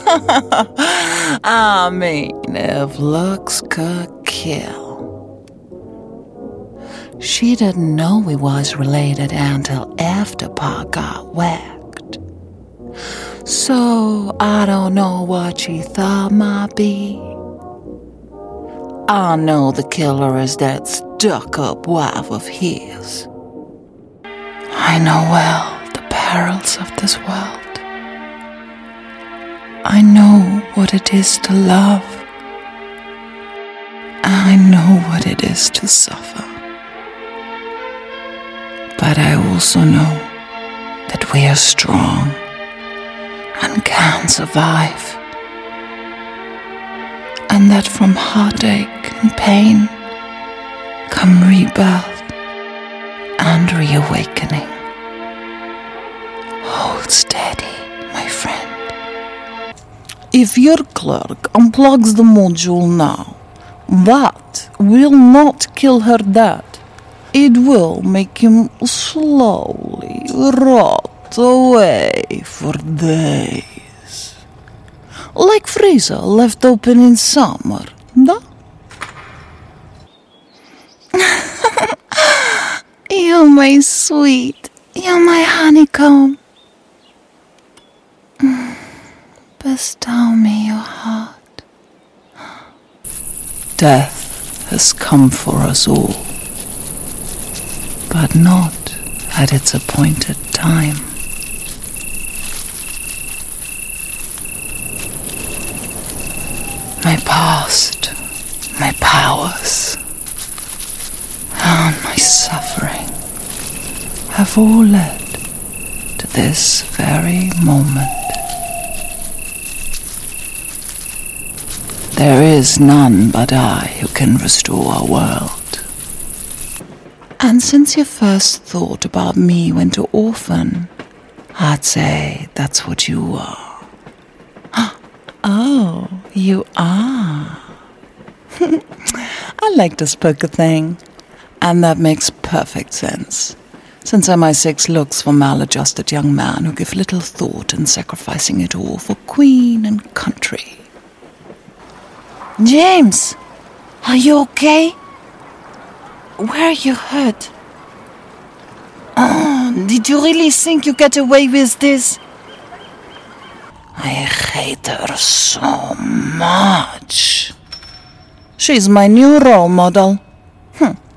I mean, if looks could kill. She didn't know we was related until after Pa got whacked. So I don't know what she thought might be. I know the killer is that stuck-up wife of his. I know well the perils of this world. I know what it is to love. I know what it is to suffer. But I also know that we are strong and can survive. And that from heartache and pain come rebirth and reawakening. Hold steady, my friend. If your clerk unplugs the module now, that will not kill her dad. It will make him slowly rot away for days. Like freezer left open in summer, da? You're my sweet, you're my honeycomb. Bestow me your heart. Death has come for us all, but not at its appointed time. My past, my powers, and my suffering have all led to this very moment. There is none but I who can restore our world. And since your first thought about me went to orphan, I'd say that's what you are. Oh, you are. I like this poker thing. And that makes perfect sense, since MI6 looks for maladjusted young men who give little thought in sacrificing it all for queen and country. James, are you okay? Where are you hurt? Oh, did you really think you get away with this? I hate her so much. She's my new role model.